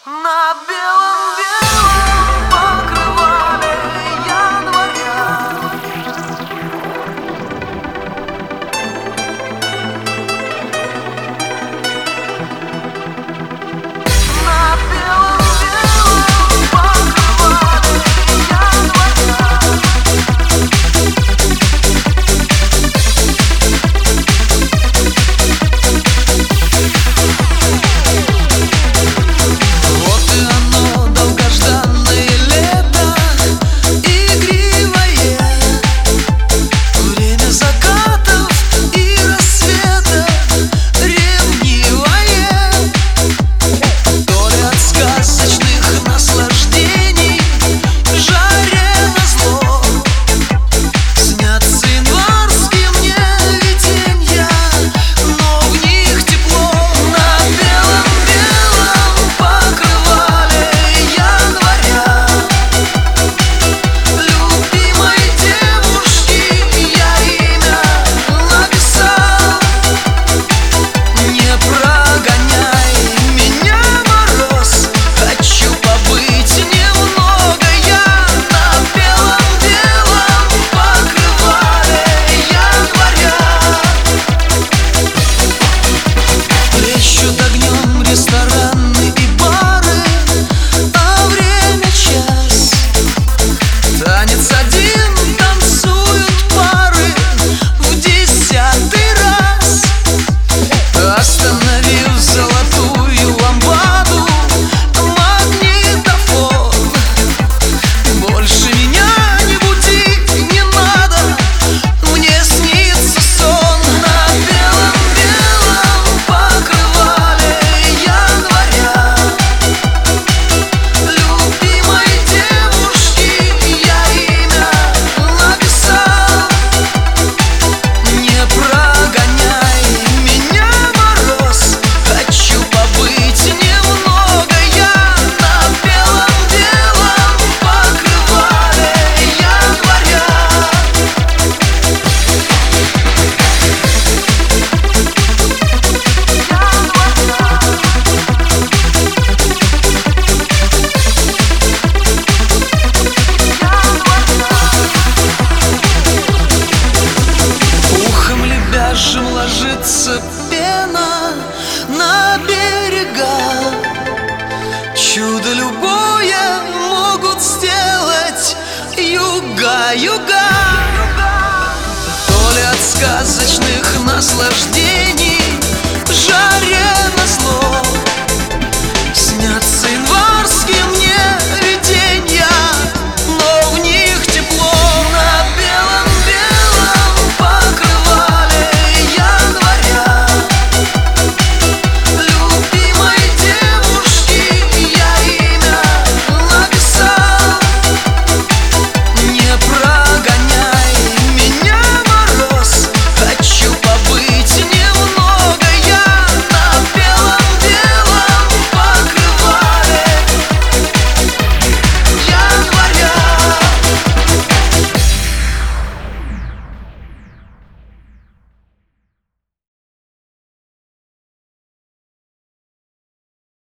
На белом-белом покрывале января На белом-белом покрывале января Вот и оно, долгожданное лето, игривое, время закатов и рассветов, ревнивое. То ли от сказочных наслаждений, жаре назло, снятся январские мне виденья, но в них тепло. На белом-белом покрывале января любимой девушки я имя написал. Не прогоняй меня, мороз, хочу побыть немного я на белом-белом покрывале января. Плещут огнем рестораны и бары, а время час. Танец один танцуют пары в 10-й раз. Остановив золотую лампаду, магнитофон, больше меня не буди, не надо, мне снится сон. На белом-белом покрывале января любимой девушки я имя написал. Не прогоняй меня, мороз, хочу побыть немного я на белом-белом покрывале января. Ухом лебяжьим ложится пена на берега. Чудо любое могут сделать юга. То ли от сказочных наслаждений,